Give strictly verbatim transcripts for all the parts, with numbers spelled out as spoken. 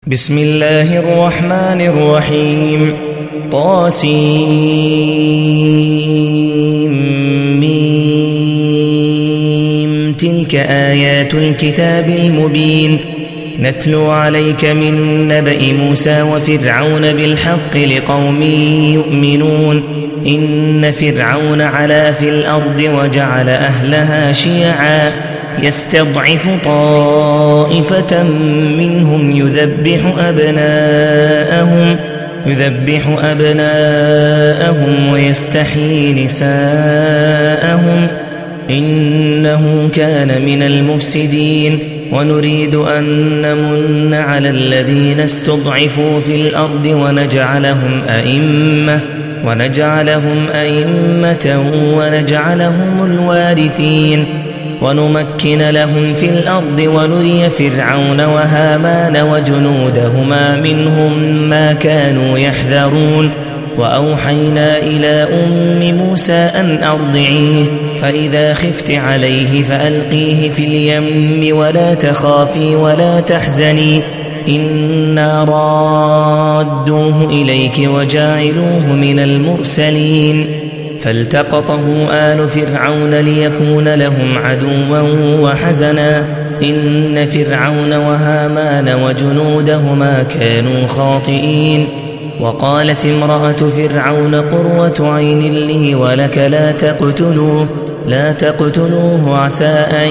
بسم الله الرحمن الرحيم طاسيم تلك آيات الكتاب المبين نتلو عليك من نبأ موسى وفرعون بالحق لقوم يؤمنون إن فرعون علا في الأرض وجعل أهلها شيعا يستضعف طائفة منهم يذبح أبناءهم يذبح أبناءهم ويستحيي نساءهم إنه كان من المفسدين ونريد أن نمن على الذين استضعفوا في الأرض ونجعلهم أئمة ونجعلهم أئمة ونجعلهم الوارثين ونمكن لهم في الأرض ونري فرعون وهامان وجنودهما منهم ما كانوا يحذرون وأوحينا إلى أم موسى أن أرضعيه فإذا خفت عليه فألقيه في اليم ولا تخافي ولا تحزني إنا رادوه إليك وجاعلوه من المرسلين فالتقطه آل فرعون ليكون لهم عدوا وحزنا إن فرعون وهامان وجنودهما كانوا خاطئين وقالت امرأة فرعون قرة عين لي ولك لا تقتلوه لا تقتلوه عسى أن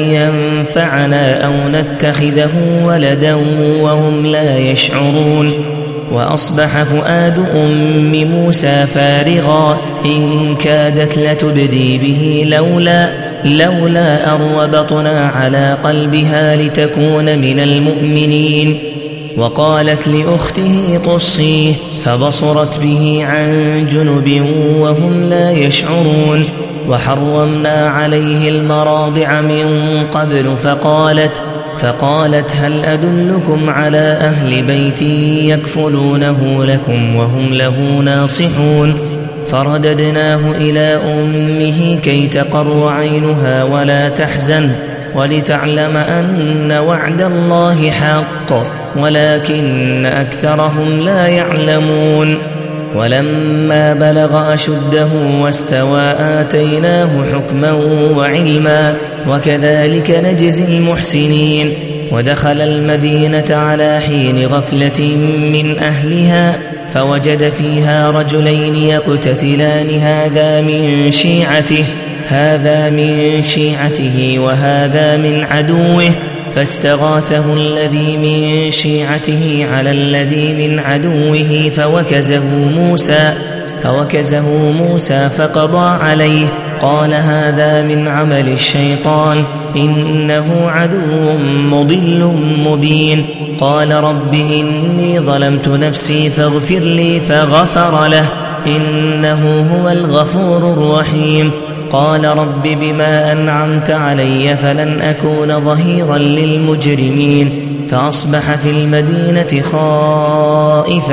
ينفعنا أو نتخذه ولدا وهم لا يشعرون وأصبح فؤاد أم موسى فارغا إن كادت لتبدي به لولا لولا أن ربطنا على قلبها لتكون من المؤمنين وقالت لأخته قصيه فبصرت به عن جنب وهم لا يشعرون وحرمنا عليه المراضع من قبل فقالت فقالت هل أدلكم على أهل بيت يكفلونه لكم وهم له ناصحون فرددناه إلى أمه كي تقر عينها ولا تحزن ولتعلم أن وعد الله حق ولكن أكثرهم لا يعلمون ولما بلغ أشده واستوى آتيناه حكما وعلما وكذلك نجزي المحسنين ودخل المدينة على حين غفلة من أهلها فوجد فيها رجلين يقتتلان هذا من شيعته هذا من شيعته وهذا من عدوه فاستغاثه الذي من شيعته على الذي من عدوه فوكزه موسى فوكزه موسى فقضى عليه قال هذا من عمل الشيطان إنه عدو مضل مبين قال رب إني ظلمت نفسي فاغفر لي فغفر له إنه هو الغفور الرحيم قال رب بما أنعمت علي فلن أكون ظهيرا للمجرمين فأصبح في المدينة خائفا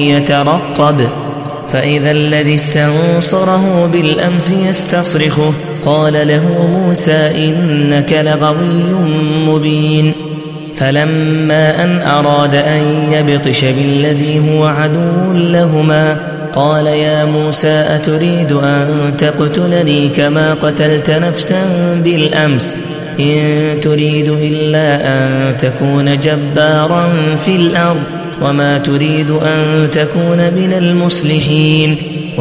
يترقب فإذا الذي استنصره بالأمس يستصرخه قال له موسى إنك لغوي مبين فلما أن أراد أن يبطش بالذي هو عدو لهما قال يا موسى أتريد أن تقتلني كما قتلت نفسا بالأمس إن تريد إلا أن تكون جبارا في الأرض وما تريد أن تكون من المصلحين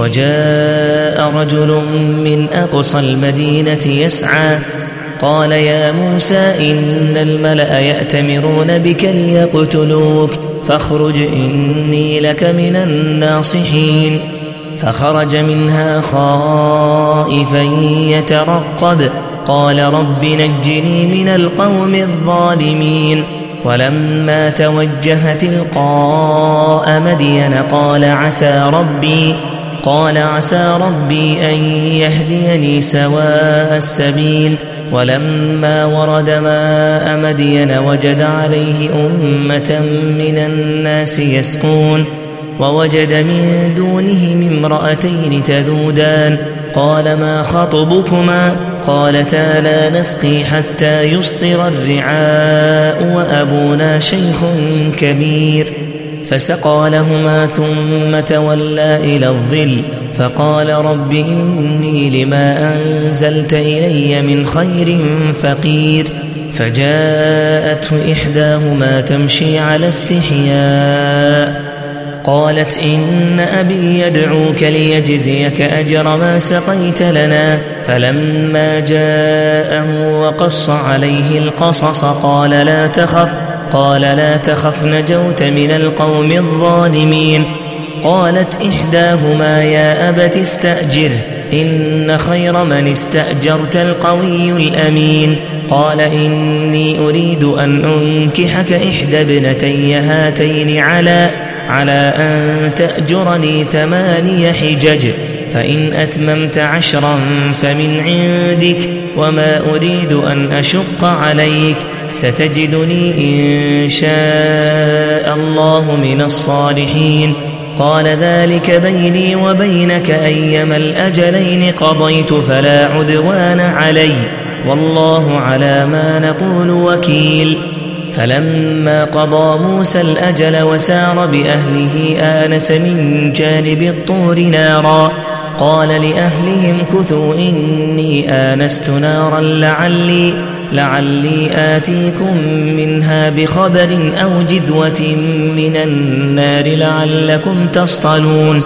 وجاء رجل من أقصى المدينة يسعى قال يا موسى إن الملأ يأتمرون بك ليقتلوك فاخرج إني لك من الناصحين فخرج منها خائفا يترقب قال رب نجني من القوم الظالمين ولما توجه تلقاء مدين قال عسى ربي قال عسى ربي أن يهديني سواء السبيل ولما ورد ماء مدين وجد عليه أمة من الناس يسقون ووجد من دونهم امرأتين تذودان قال ما خطبكما قالتا لا نسقي حتى يصدر الرعاء وأبونا شيخ كبير فسقى لهما ثم تولى إلى الظل فقال رب إني لما أنزلت إلي من خير فقير فجاءته إحداهما تمشي على استحياء قالت إن أبي يدعوك ليجزيك أجر ما سقيت لنا فلما جاءه وقص عليه القصص قال لا تخف قال لا تخف نجوت من القوم الظالمين قالت إحداهما يا أبت استأجر إن خير من استأجرت القوي الأمين قال إني أريد أن أنكحك إحدى ابنتي هاتين على على أن تأجرني ثماني حجج فإن أتممت عشرا فمن عندك وما أريد أن أشق عليك ستجدني إن شاء الله من الصالحين قال ذلك بيني وبينك أيما الأجلين قضيت فلا عدوان علي والله على ما نقول وكيل فلما قضى موسى الأجل وسار بأهله آنس من جانب الطور نارا قال لأهلهم كثوا إني آنست نارا لعلي لعلي آتيكم منها بخبر أو جذوة من النار لعلكم تصطلون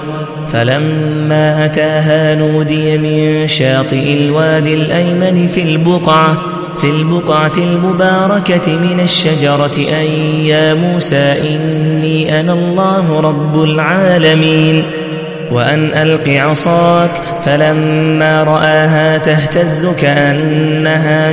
فلما أتاها نودي من شاطئ الوادي الأيمن في البقعة في البقعة المباركة من الشجرة أن يا موسى إني أنا الله رب العالمين وأن ألق عصاك فلما رآها تهتز كأنها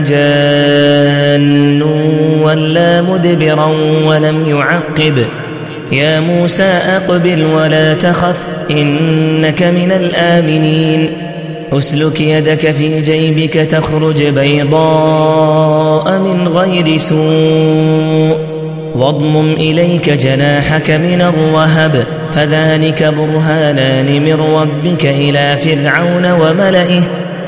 جان ولا مدبرا ولم يعقب يا موسى أقبل ولا تخف إنك من الآمنين أسلك يدك في جيبك تخرج بيضاء من غير سوء واضمم إليك جناحك من الرهب فذلك برهانان من ربك إلى فرعون وملئه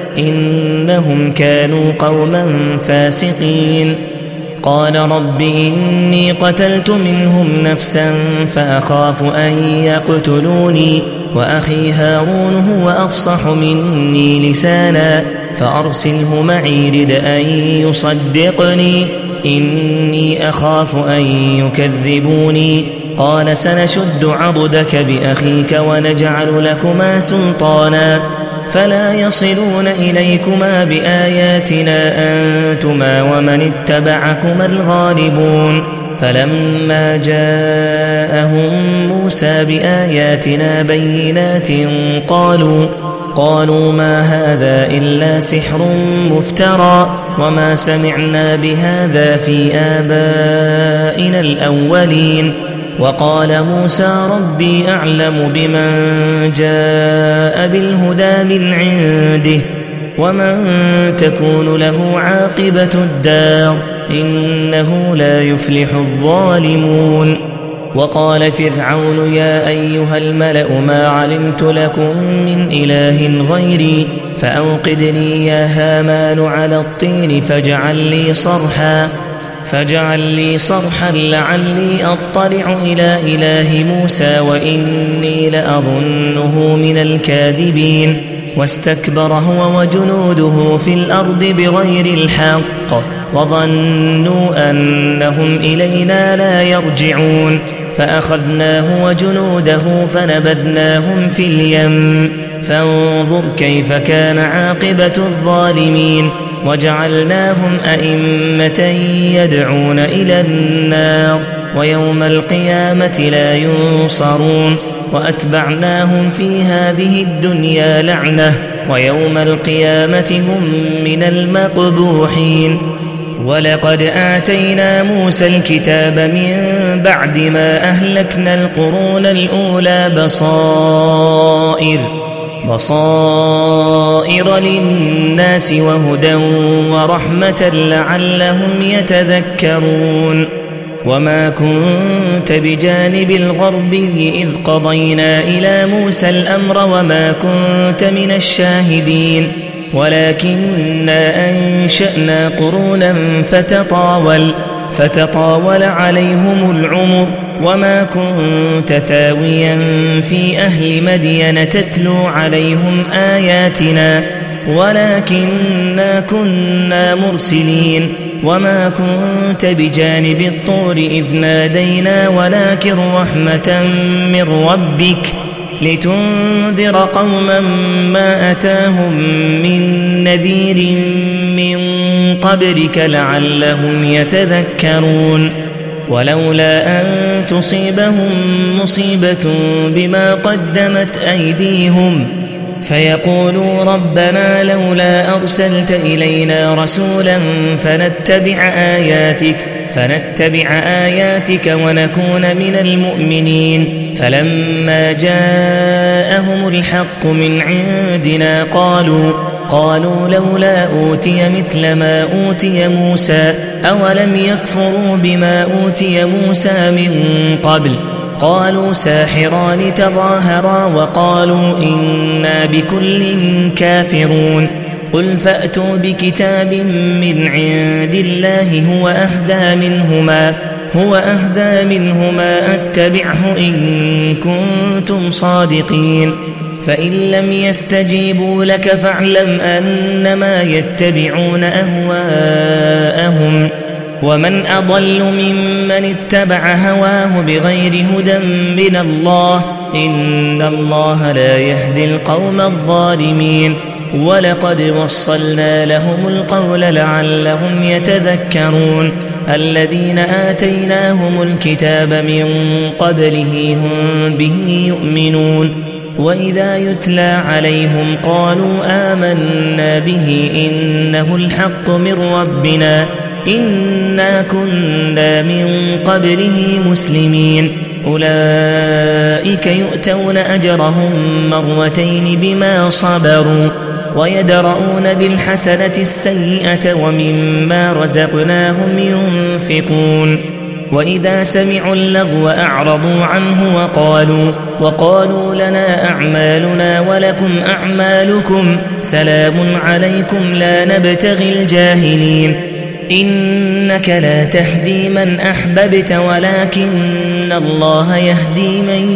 إنهم كانوا قوما فاسقين قال رب إني قتلت منهم نفسا فأخاف أن يقتلوني وأخي هارون هو أفصح مني لسانا فأرسله معي رد أن يصدقني إني أخاف أن يكذبوني قال سنشد عضدك بأخيك ونجعل لكما سلطانا فلا يصلون إليكما بآياتنا أنتما ومن اتبعكما الغالبون فلما جاءهم موسى بآياتنا بينات قالوا قالوا ما هذا إلا سحر مفترى وما سمعنا بهذا في آبائنا الأولين وقال موسى ربي أعلم بمن جاء بالهدى من عنده ومن تكون له عاقبة الدار إنه لا يفلح الظالمون وقال فرعون يا أيها الملأ ما علمت لكم من إله غيري فأوقد لي يا هامان على الطين فاجعل لي صرحا فاجعل لي صرحا لعلي أطلع إلى إله موسى وإني لأظنه من الكاذبين واستكبر هو وجنوده في الأرض بغير الحق وظنوا أنهم إلينا لا يرجعون فأخذناه وجنوده فنبذناهم في اليم فانظر كيف كان عاقبة الظالمين وجعلناهم أئمة يدعون إلى النار ويوم القيامة لا ينصرون وأتبعناهم في هذه الدنيا لعنة ويوم القيامة هم من المقبوحين ولقد آتينا موسى الكتاب من بعد ما أهلكنا القرون الأولى بصائر بصائر للناس وهدى ورحمة لعلهم يتذكرون وما كنت بجانب الغربي إذ قضينا إلى موسى الأمر وما كنت من الشاهدين ولكننا أنشأنا قرونا فتطاول فتطاول عليهم العمر وما كنت ثاويا في أهل مدين تتلو عليهم آياتنا ولكننا كنا مرسلين وما كنت بجانب الطور إذ نادينا ولكن رحمة من ربك لتنذر قوما ما أتاهم من نذير من قبلك لعلهم يتذكرون ولولا أن تصيبهم مصيبة بما قدمت أيديهم فيقولوا ربنا لولا أرسلت إلينا رسولا فنتبع آياتك فنتبع آياتك ونكون من المؤمنين فلما جاءهم الحق من عندنا قالوا قالوا لولا أوتي مثل ما أوتي موسى أولم يكفروا بما أوتي موسى من قبل قالوا ساحران تظاهرا وقالوا إنا بكل كافرون قل فأتوا بكتاب من عند الله هو أهدى منهما هو أهدى منهما أتبعه إن كنتم صادقين فإن لم يستجيبوا لك فاعلم أنما يتبعون أهواءهم ومن أضل ممن اتبع هواه بغير هدى من الله إن الله لا يهدي القوم الظالمين ولقد وصلنا لهم القول لعلهم يتذكرون الذين آتيناهم الكتاب من قبله هم به يؤمنون وإذا يتلى عليهم قالوا آمنا به إنه الحق من ربنا إنا كنا من قبله مسلمين أولئك يؤتون أجرهم مرتين بما صبروا ويدرؤون بالحسنة السيئة ومما رزقناهم ينفقون وإذا سمعوا اللغو أعرضوا عنه وقالوا وقالوا لنا أعمالنا ولكم أعمالكم سلام عليكم لا نبتغي الجاهلين إنك لا تهدي من أحببت ولكن الله يهدي من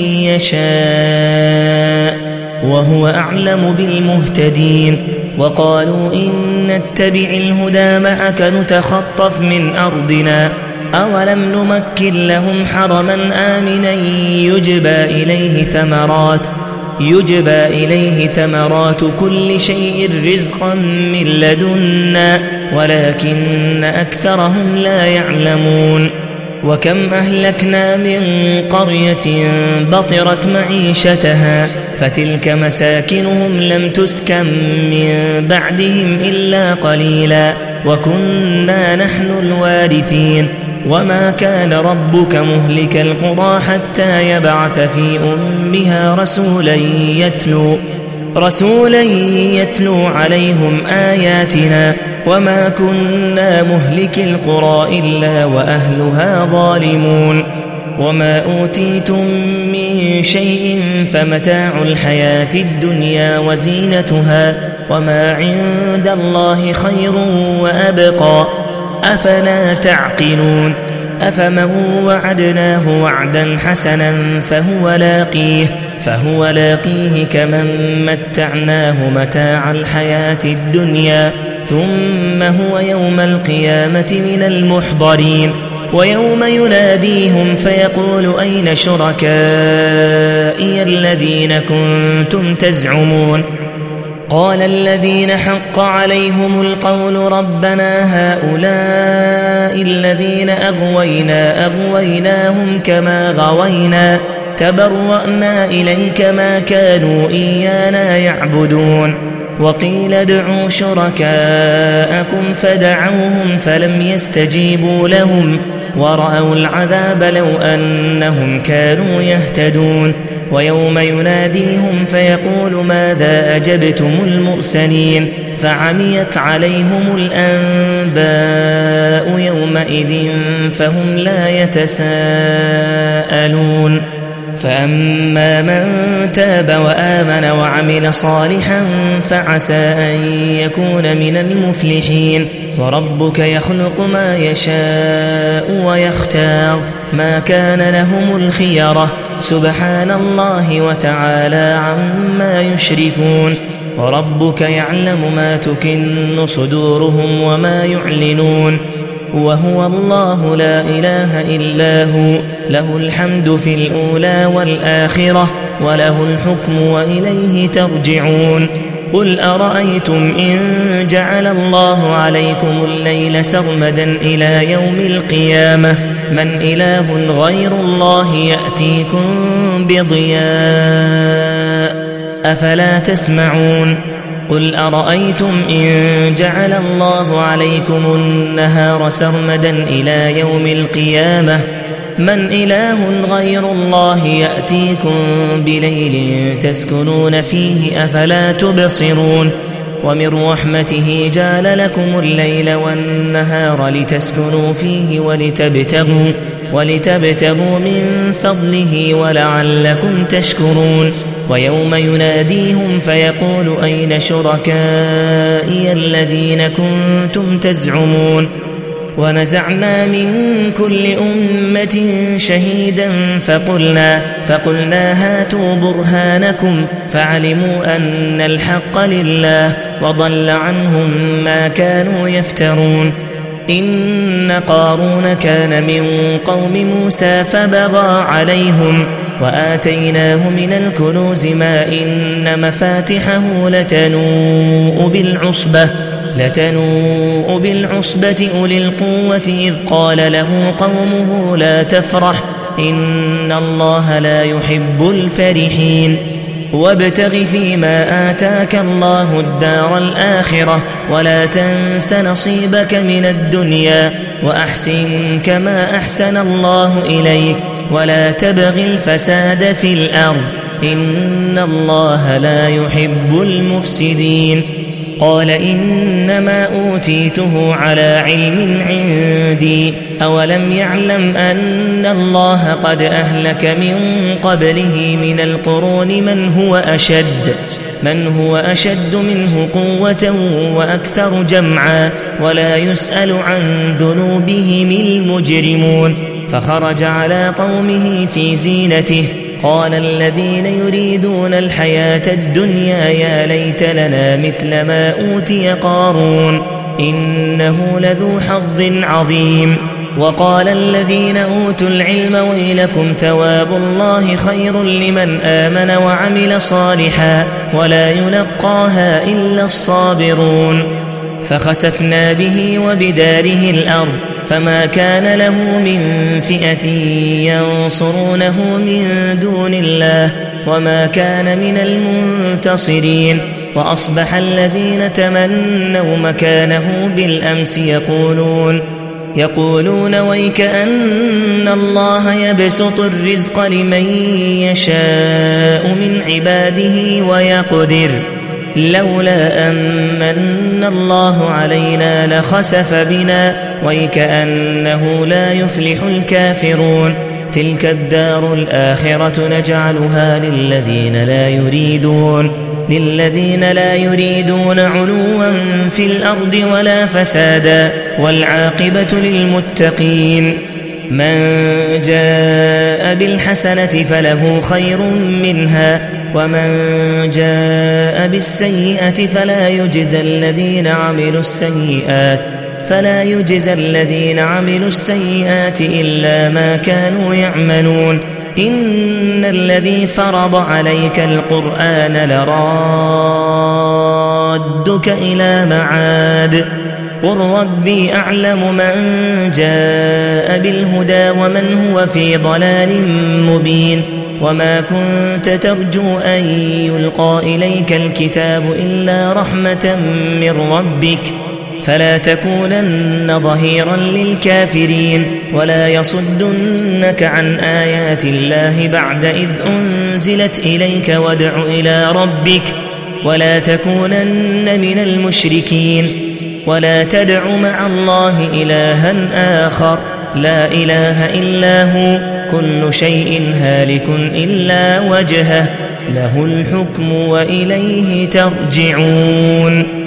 يشاء وهو أعلم بالمهتدين وقالوا إن نتبع الهدى معك نتخطف من أرضنا أولم نمكن لهم حرما آمنا يجبى إليه ثمرات يجبى إليه ثمرات كل شيء رزقا من لدنا ولكن أكثرهم لا يعلمون وكم أهلكنا من قرية بطرت معيشتها فتلك مساكنهم لم تسكن من بعدهم إلا قليلا وكنا نحن الوارثين وما كان ربك مهلك القرى حتى يبعث في أمها رسولا يتلو رسولا يتلو عليهم آياتنا وما كنا مهلك القرى إلا وأهلها ظالمون وما أوتيتم من شيء فمتاع الحياة الدنيا وزينتها وما عند الله خير وأبقى أفلا تعقلون أفمن وعدناه وعدا حسنا فهو لاقيه فهو لاقيه كمن متعناه متاع الحياة الدنيا ثم هو يوم القيامة من المحضرين ويوم يناديهم فيقول أين شركائي الذين كنتم تزعمون قال الذين حق عليهم القول ربنا هؤلاء الذين أغوينا أغويناهم كما غوينا تبرأنا إليك ما كانوا إيانا يعبدون وقيل ادعوا شركاءكم فدعوهم فلم يستجيبوا لهم ورأوا العذاب لو أنهم كانوا يهتدون ويوم يناديهم فيقول ماذا أجبتم المرسلين فعميت عليهم الأنباء يومئذ فهم لا يتساءلون فأما من تاب وآمن وعمل صالحا فعسى أن يكون من المفلحين وربك يخلق ما يشاء ويختار ما كان لهم الخيرة سبحان الله وتعالى عما يشركون وربك يعلم ما تكن صدورهم وما يعلنون وهو الله لا إله إلا هو له الحمد في الأولى والآخرة وله الحكم وإليه ترجعون قل أرأيتم إن جعل الله عليكم الليل سرمدا إلى يوم القيامة من إله غير الله يأتيكم بضياء أفلا تسمعون قل أرأيتم إن جعل الله عليكم النهار سرمدا إلى يوم القيامة من إله غير الله يأتيكم بليل تسكنون فيه أفلا تبصرون ومن رحمته جعل لكم الليل والنهار لتسكنوا فيه ولتبتغوا, ولتبتغوا من فضله ولعلكم تشكرون ويوم يناديهم فيقول أين شركائي الذين كنتم تزعمون ونزعنا من كل أمة شهيدا فقلنا, فقلنا هاتوا برهانكم فعلموا أن الحق لله وضل عنهم ما كانوا يفترون إن قارون كان من قوم موسى فبغى عليهم وآتيناه من الكنوز ما إن مفاتحه لتنوء بالعصبة لتنوء بالعصبة أولي القوة إذ قال له قومه لا تفرح إن الله لا يحب الفرحين وابتغ فيما آتاك الله الدار الآخرة ولا تنس نصيبك من الدنيا وأحسن كما أحسن الله إليك ولا تبغ الفساد في الأرض إن الله لا يحب المفسدين قال إنما أوتيته على علم عندي أولم يعلم أن الله قد أهلك من قبله من القرون من هو أشد من هو أشد منه قوة وأكثر جمعا ولا يسأل عن ذنوبهم المجرمون فخرج على قومه في زينته قال الذين يريدون الحياة الدنيا يا ليت لنا مثل ما أوتي قارون إنه لذو حظ عظيم وقال الذين أوتوا العلم ويلكم ثواب الله خير لمن آمن وعمل صالحا ولا يلقاها إلا الصابرون فخسفنا به وبداره الأرض فما كان له من فئة ينصرونه من دون الله وما كان من المنتصرين وأصبح الذين تمنوا مكانه بالأمس يقولون يقولون ويك أن الله يبسط الرزق لمن يشاء من عباده ويقدر لولا أمن الله علينا لخسف بنا ويكأنه لا يفلح الكافرون تلك الدار الآخرة نجعلها للذين لا يريدون للذين لا يريدون علوا في الأرض ولا فسادا والعاقبة للمتقين من جاء بالحسنة فله خير منها ومن جاء بالسيئة فلا يجزى الذين عملوا السيئات فلا يجزى الذين عملوا السيئات إلا ما كانوا يعملون إن الذي فرض عليك القرآن لرادك إلى معاد قل ربي أعلم من جاء بالهدى ومن هو في ضلال مبين وما كنت ترجو أن يلقى إليك الكتاب إلا رحمة من ربك فلا تكونن ظهيرا للكافرين ولا يصدنك عن آيات الله بعد إذ أنزلت إليك وادع إلى ربك ولا تكونن من المشركين ولا تدع مع الله إلها آخر لا إله إلا هو كل شيء هالك إلا وجهه له الحكم وإليه ترجعون